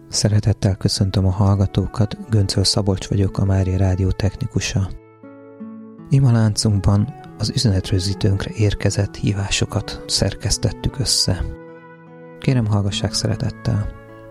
Szeretettel köszöntöm a hallgatókat, Göncöl Szabolcs vagyok, a Mária Rádió technikusa. Ima láncunkban az üzenetrögzítőnkre érkezett hívásokat szerkesztettük össze. Kérem, hallgassák szeretettel.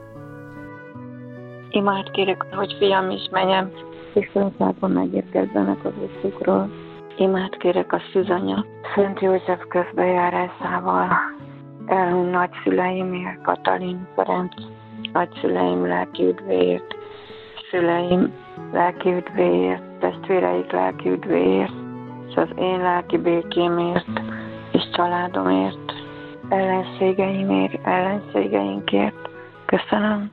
Imát kérek, hogy fiam is menjem, Viszonyságban megérkezzenek az uszukról. Imát kérek a szűzanya Szent József közbejárásával, elhunyt nagyszüleimért, Katalin Ferenc, nagyszüleim lelki üdvéért, szüleim lelki üdvéért, testvéreik lelki üdvéért, és az én lelki békémért, és családomért, ellenségeimért, ellenségeinkért. Köszönöm.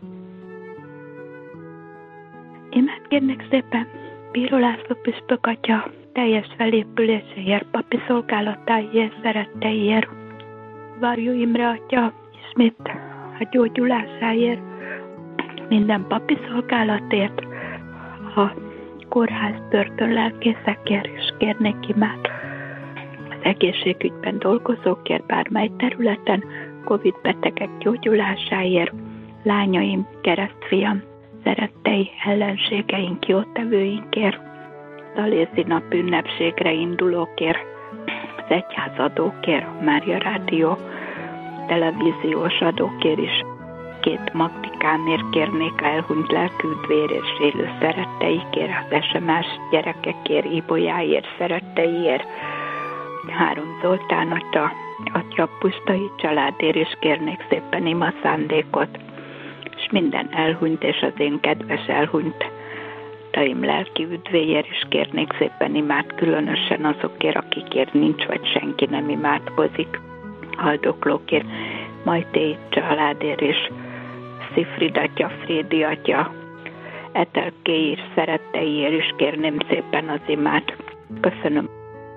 Imát kérnek szépen Bíró László püspök atya teljes felépüléséért, papi szolgálatáért, szeretteiért, Varjú Imre atya ismét a gyógyulásáért, minden papi szolgálatért, a kórház börtön lelkészekért is kérnék imát, az egészségügyben dolgozókért bármely területen, Covid betegek gyógyulásáért, lányaim, keresztfiam, szerettei, ellenségeink, jótevőinkért, Szalézi nap ünnepségre indulókért, az egyházadókért, a Mária Rádió televíziós adókért is, 2 Magdikámért kérnék elhunyt lelküdvér és élő szeretteikért, az SMS gyerekekért, Ibolyáért, szeretteiért, 3 Zoltán atya pusztai családért is kérnék szépen ima szándékot, és minden elhunyt és az én kedves elhunyt taim lelki üdvéért is kérnék szépen imát, különösen azokért, akikért nincs, vagy senki nem imádkozik, haldoklókért, Majté családért is, Szifrid atya, Frédi atya, Etelkéért, szeretteiért is kérném szépen az imát. Köszönöm.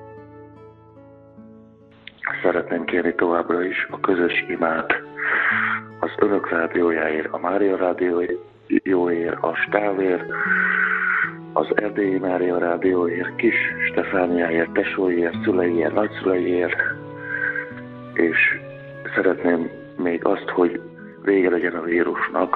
Szeretném kérni továbbra is a közös imát az Önök rádiójáért, a Mária Rádióért, a Stávért, az Erdélyi Mária Rádióért, Kis Stefániáért, tesóiért, szüleiért, nagyszüleiért, és szeretném még azt, hogy vége legyen a vírusnak.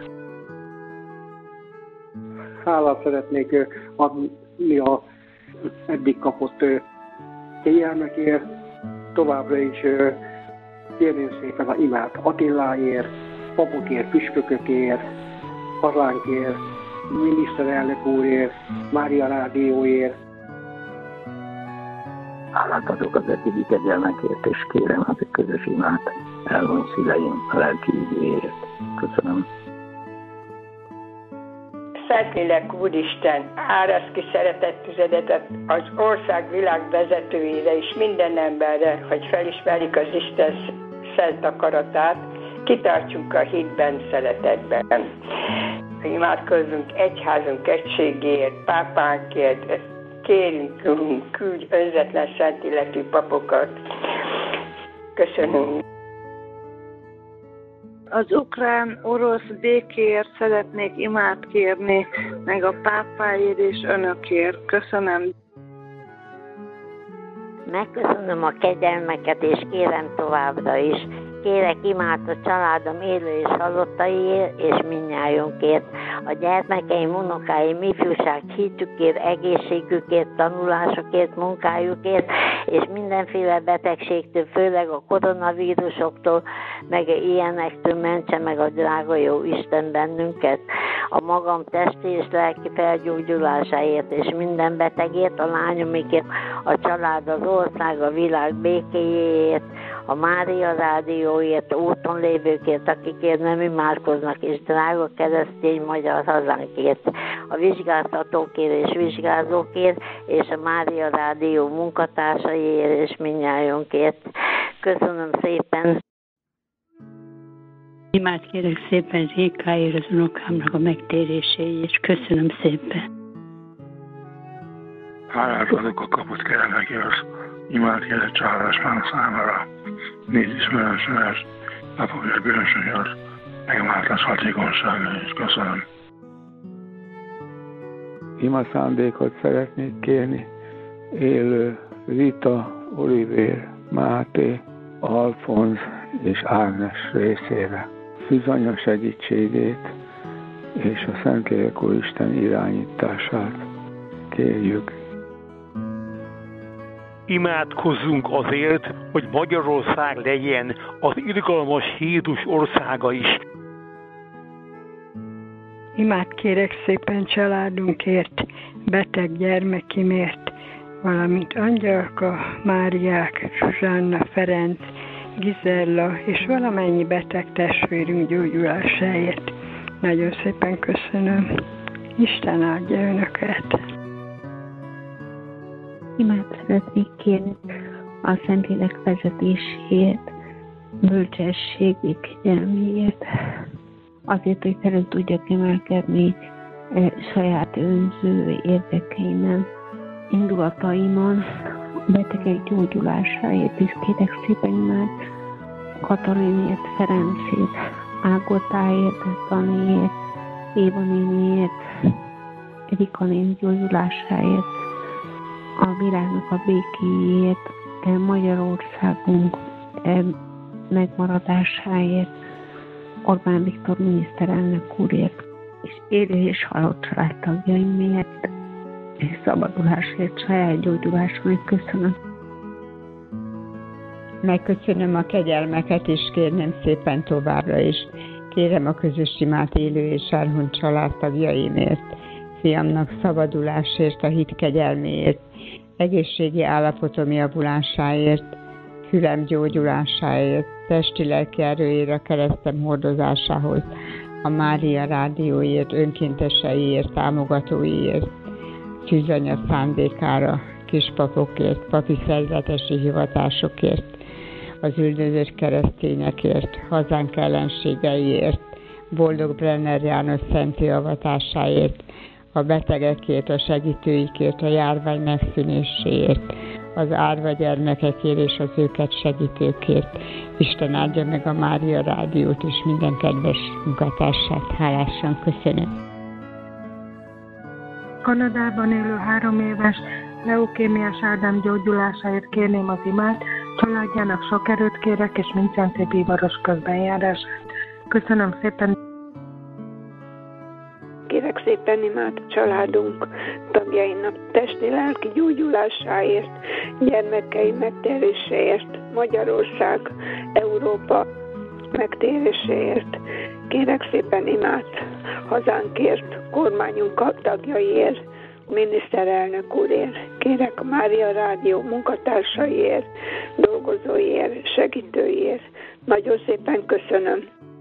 Hálát szeretnék adni a eddig kapott kegyelmekért, továbbra is kérném szépen a imát Attiláért, papokért, püspökökért, hazánkért, miniszterelnök úrért, Mária Rádióért. Hálát adok az eddigi kegyelmekért, és kérem az közös imát elhunyt szüleim lelki üdvéért. Köszönöm. Szentlélek Úristen, árasz ki szeretett tüzedet az ország világ vezetőire és minden emberre, hogy felismerjük az Isten szent akaratát, kitartsunk a hitben, szeretetben. Imádkozzunk egyházunk egységéért, pápánkért, kérünk, Urunk, küldj önzetlen szent illetű papokat. Köszönöm. Az ukrán-orosz békéért szeretnék imát kérni, meg a pápáért és önökért. Köszönöm. Megköszönöm a kegyelmeket, és kérem továbbra is. Kérek imát a családom élő és halottaiért, és mindnyájunkért. A gyermekeim, unokáim, ifjúság hitükért, egészségükért, tanulásokért, munkájukért, és mindenféle betegségtől, főleg a koronavírusoktól, meg ilyenektől mentse meg a drága jó Isten bennünket. A magam testi és lelki felgyógyulásáért, és minden betegért, a lányomikért, a család, az ország, a világ békéjéért, a Mária Rádióért, úton lévőkért, akikért nem imádkoznak, és drága keresztény magyar hazánkért, a vizsgáztatókért és vizsgázókért, és a Mária Rádió munkatársaiért és mindnyájunkért. Köszönöm szépen! Imát kérek szépen Rékáért, az unokámnak a megtéréséért. Köszönöm szépen! Hálát adok a kapott kegyelmekért, imát kérek családásmának számára, négy ismerősömet, napokért, bűnösöket, meg a mátlas hatékonyságért. Köszönöm. Ima szándékot szeretnék kérni élő Rita, Olivér, Máté, Alfonz és Ágnes részére. Szűzanya segítségét, és a Szentlélek Úristen irányítását kérjük. Imádkozzunk azért, hogy Magyarország legyen az irgalmas Jézus országa is. Kérek szépen családunkért, beteg gyermekimért, valamint Angyalka, Máriák, Zsuzsanna, Ferenc, Gizella és valamennyi beteg testvérünk gyógyulásáért. Nagyon szépen köszönöm. Isten áldja önöket! Szeretnék kérni a Szentlélek vezetéséért, bölcsességig kegyelméért, azért, hogy fel tudjak emelkedni saját önző érdekeimen, indulataimon, betegek gyógyulásáért is kérek szépen imád, Katalinért, Ferencét, Ágotáért, Daniért, Éva néniért, Erika néni gyógyulásáért, a világnak a békéjét, Magyarországunk megmaradásáért, Orbán Viktor miniszterelnök úrért, és élő és halott családtagjaimért, és szabadulásért, saját gyógyulásomért köszönöm. Megköszönöm a kegyelmeket, és kérnem szépen továbbra is. Kérem a közös imát élő és elhunyt családtagjaimért, fiamnak szabadulásért, a hit kegyelméért, egészségi állapotom javulásáért, fülem gyógyulásáért, testi-lelki erőért, a keresztem hordozásához, a Mária rádióért, önkénteseiért, támogatóiért, Szűzanya szándékára, kispapokért, papi szerzetesi hivatásokért, az üldözött keresztényekért, hazánk ellenségeiért, Boldog Brenner János szenti avatásáért, a betegekért, a segítőikért, a járvány megszűnéséért, az árva gyermekekért és az őket segítőkért. Isten áldja meg a Mária rádiót és minden kedves munkatársát. Hálásan köszönöm. Kanadában élő 3 éves leukémiás Ádám gyógyulásáért kérném az imát, családjának sok erőt kérek, és minden szép ivaros közbenjárását. Köszönöm szépen! Kérek szépen imát családunk tagjainak testi-lelki gyógyulásáért, gyermekei megtéréséért, Magyarország, Európa megtéréséért. Kérek szépen imát hazánkért, kormányunk tagjaiért, miniszterelnök úrért. Kérek a Mária Rádió munkatársaiért, dolgozóiért, segítőiért. Nagyon szépen köszönöm.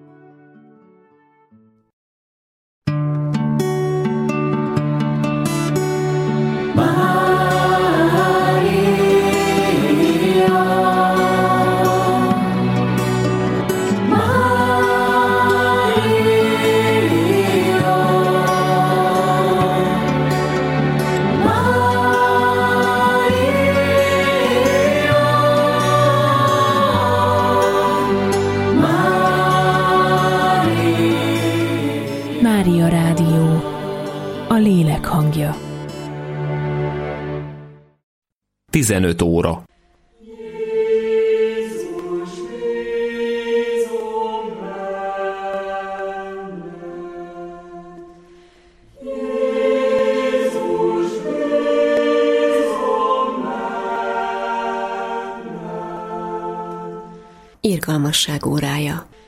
Mária Rádió, a lélek hangja. 15 óra. Irgalmasság órája.